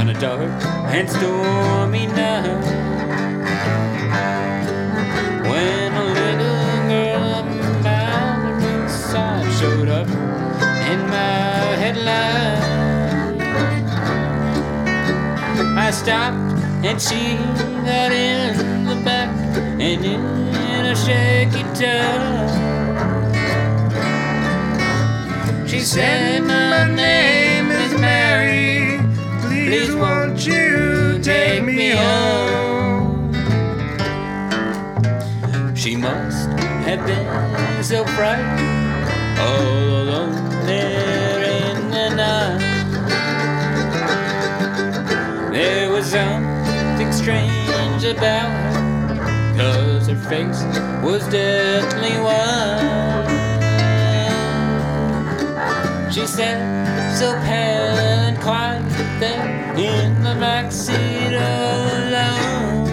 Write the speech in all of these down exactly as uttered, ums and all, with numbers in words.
on a dark and stormy night, when a little girl about the roadside showed up in my headlight. I stopped and she got in the back and in a shaky tub. She said, "My name is Mary, please won't you take me home?" She must have been so frightened, all alone there in the night. There was something strange about her, 'cause her face was deathly white. She sat so pale and quiet there in the backseat alone.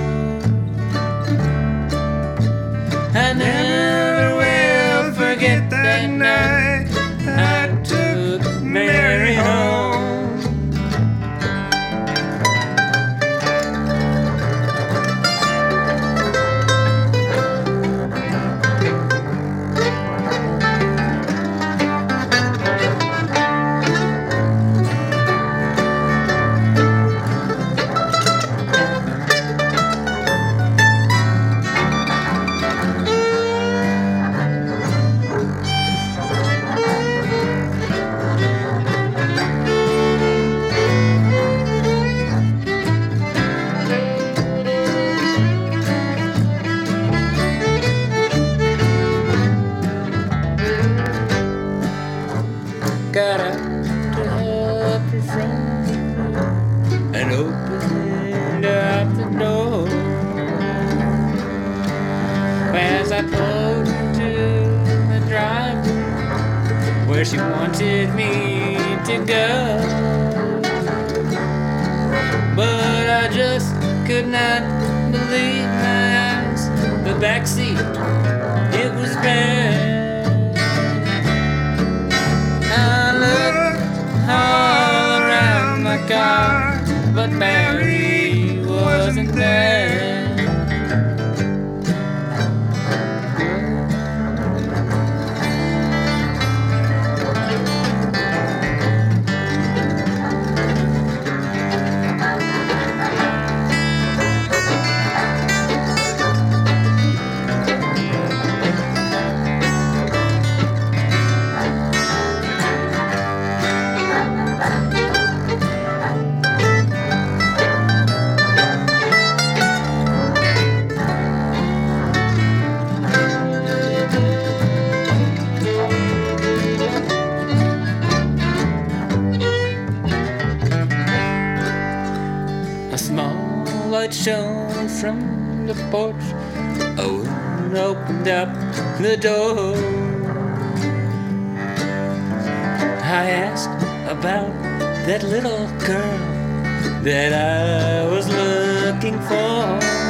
I never will forget that night I took Mary home. Got up to help her friend and opened up the door. As I pulled into the driveway where she wanted me to go, but I just could not believe my eyes. The backseat, it was bare. All around the car, but Mary wasn't there. Light shone from the porch. A woman opened up the door. I asked about that little girl that I was looking for,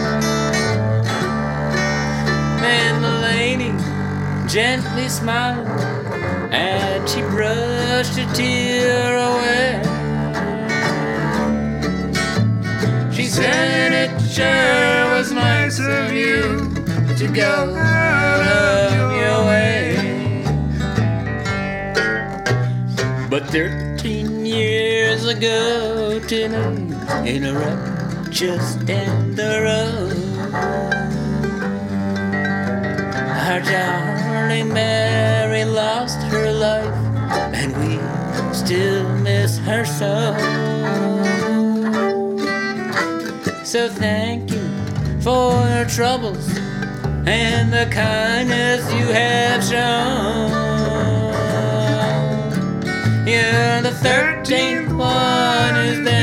and the lady gently smiled and she brushed a tear away. She said it sure was nice of you to go out of your way, but thirteen years ago tonight, in a wreck just down the road, our darling Mary lost her life, and we still miss her so. So thank you for your troubles and the kindness you have shown. You're the thirteenth one who's there